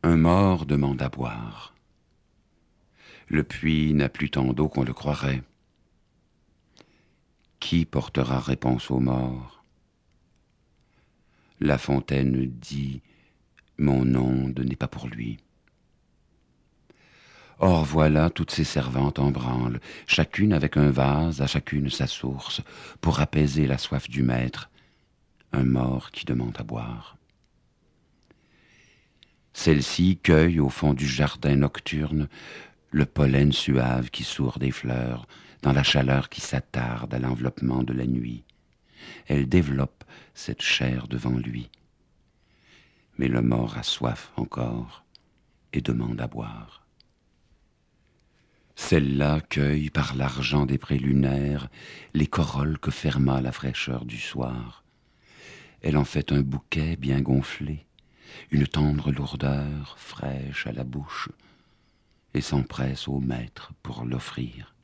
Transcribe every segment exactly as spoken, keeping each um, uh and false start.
Un mort demande à boire. Le puits n'a plus tant d'eau qu'on le croirait. Qui portera réponse aux morts? La fontaine dit « Mon onde n'est pas pour lui ». Or voilà toutes ces servantes en branle, chacune avec un vase, à chacune sa source, pour apaiser la soif du maître, un mort qui demande à boire. Celle-ci cueille au fond du jardin nocturne le pollen suave qui sourd des fleurs, dans la chaleur qui s'attarde à l'enveloppement de la nuit. Elle développe cette chair devant lui. Mais le mort a soif encore et demande à boire. Celle-là cueille par l'argent des prés lunaires les corolles que ferma la fraîcheur du soir. Elle en fait un bouquet bien gonflé, une tendre lourdeur fraîche à la bouche, et s'empresse au maître pour l'offrir.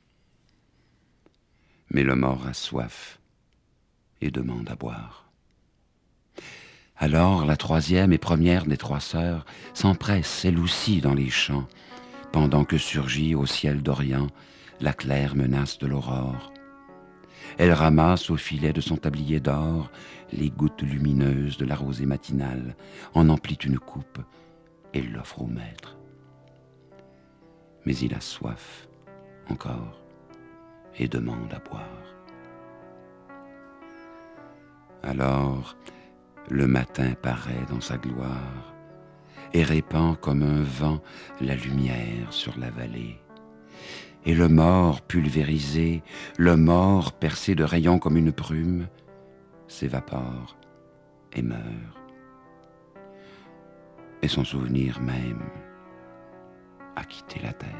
Mais le mort a soif et demande à boire. Alors la troisième et première des trois sœurs s'empresse elle aussi dans les champs, pendant que surgit au ciel d'Orient la claire menace de l'aurore. Elle ramasse au filet de son tablier d'or les gouttes lumineuses de la rosée matinale, en emplit une coupe et l'offre au maître. Mais il a soif encore et demande à boire. Alors le matin paraît dans sa gloire et répand comme un vent la lumière sur la vallée. Et le mort pulvérisé, le mort percé de rayons comme une brume, s'évapore et meurt. Et son souvenir même a quitté la terre.